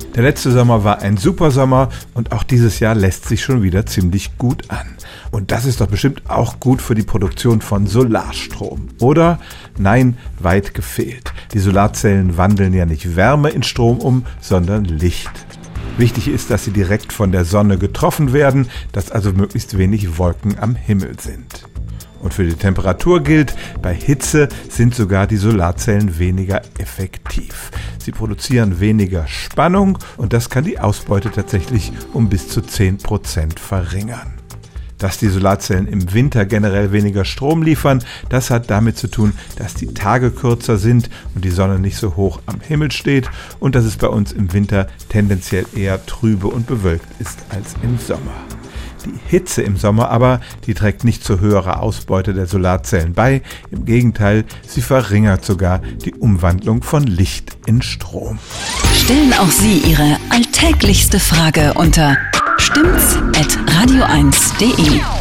Der letzte Sommer war ein super Sommer und auch dieses Jahr lässt sich schon wieder ziemlich gut an. Und das ist doch bestimmt auch gut für die Produktion von Solarstrom. Oder? Nein, weit gefehlt. Die Solarzellen wandeln ja nicht Wärme in Strom um, sondern Licht. Wichtig ist, dass sie direkt von der Sonne getroffen werden, dass also möglichst wenig Wolken am Himmel sind. Und für die Temperatur gilt, bei Hitze sind sogar die Solarzellen weniger effektiv. Sie produzieren weniger Spannung und das kann die Ausbeute tatsächlich um bis zu 10% verringern. Dass die Solarzellen im Winter generell weniger Strom liefern, das hat damit zu tun, dass die Tage kürzer sind und die Sonne nicht so hoch am Himmel steht und dass es bei uns im Winter tendenziell eher trübe und bewölkt ist als im Sommer. Die Hitze im Sommer aber, die trägt nicht zu höherer Ausbeute der Solarzellen bei. Im Gegenteil, sie verringert sogar die Umwandlung von Licht in Strom. Stellen auch Sie Ihre alltäglichste Frage unter stimmt's@radio1.de.